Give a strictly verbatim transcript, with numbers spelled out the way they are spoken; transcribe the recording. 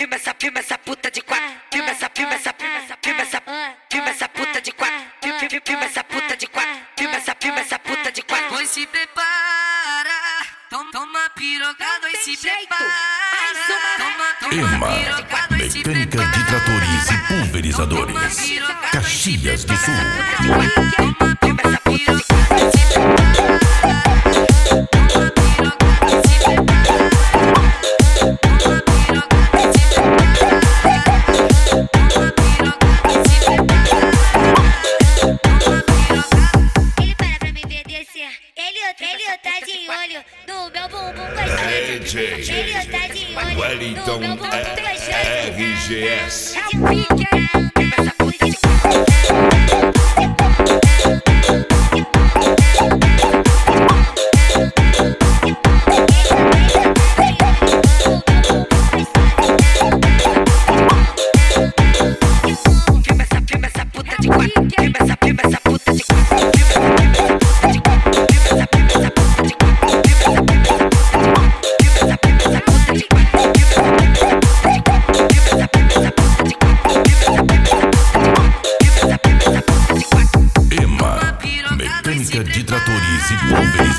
filma essa, filma essa puta de quatro. Filma essa, filma essa, filma essa, filma essa, filma essa puta de quatro. Filma essa puta de quatro. Filma essa, filma essa puta de quatro. Pois se prepara, toma, toma pirocado e se prepara. Toma, toma Ema, pirocado e se mecânica prepara. de tratores e pulverizadores. Caxias do Sul. Toma, toma pirocado e se prepara. Toma pirocado e se prepara. Toma pirocado e se prepara. Toma pirocado e se prepara. Ele para pra me ver descer. Ele, ele tá de olho no meu bumbum gostoso. Ele tá de olho Wellington no meu bumbum gostoso. R G S. É o pique, essa puta de Filma essa, filma essa puta de quatro. Filma essa, filma essa puta de quatro. Filma essa, filma essa puta de quatro. Filma essa, filma essa puta de quatro. Filma essa, filma essa puta de quatro. Filma essa, filma essa puta de quatro. Filma essa, filma essa puta de quatro. Filma essa, filma essa puta de quatro. Filma essa, filma essa puta de quatro. Ema, mecânica de tratores e pulverizadores.